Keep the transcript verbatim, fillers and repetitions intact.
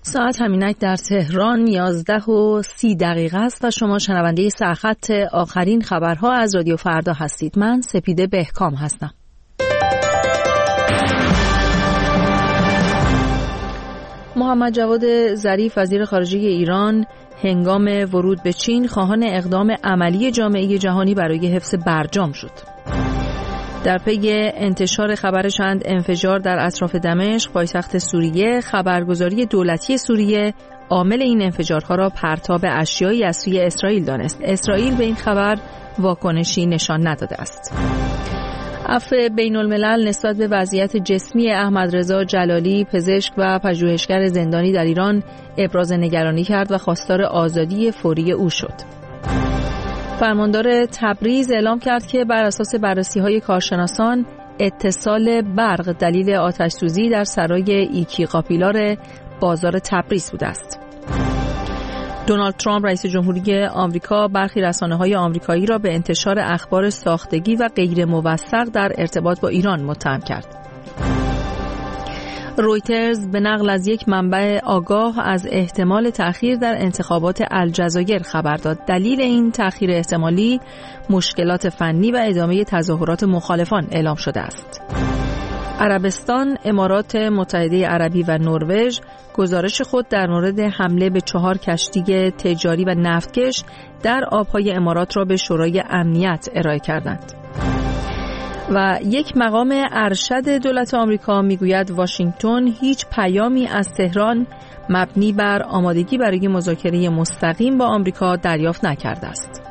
ساعت همینک در تهران یازده و سی دقیقه است و شما شنونده سرخط آخرین خبرها از رادیو فردا هستید. من سپیده بهکام هستم. محمد جواد ظریف وزیر خارجه ایران هنگام ورود به چین خواهان اقدام عملی جامعه جهانی برای حفظ برجام شد. در پی انتشار خبر چند انفجار در اطراف دمشق پایتخت سوریه، خبرگزاری دولتی سوریه عامل این انفجارها را پرتاب اشیایی از سوی اسرائیل دانست. اسرائیل به این خبر واکنشی نشان نداده است. عفو بین الملل نسبت به وضعیت جسمی احمد رضا جلالی، پزشک و پژوهشگر زندانی در ایران ابراز نگرانی کرد و خواستار آزادی فوری او شد. فرماندار تبریز اعلام کرد که بر اساس بررسی‌های کارشناسان اتصال برق دلیل آتش‌سوزی در سرای ایکی قاپیلار بازار تبریز بوده است. دونالد ترامپ رئیس جمهوری آمریکا برخی رسانه‌های آمریکایی را به انتشار اخبار ساختگی و غیر موثق در ارتباط با ایران متهم کرد. رویترز به نقل از یک منبع آگاه از احتمال تأخیر در انتخابات الجزایر خبر داد. دلیل این تأخیر احتمالی مشکلات فنی و ادامه تظاهرات مخالفان اعلام شده است. عربستان، امارات متحده عربی و نروژ گزارش خود در مورد حمله به چهار کشتی تجاری و نفتکش در آبهای امارات را به شورای امنیت ارائه کردند. و یک مقام ارشد دولت آمریکا میگوید واشنگتن هیچ پیامی از تهران مبنی بر آمادگی برای مذاکره مستقیم با آمریکا دریافت نکرده است.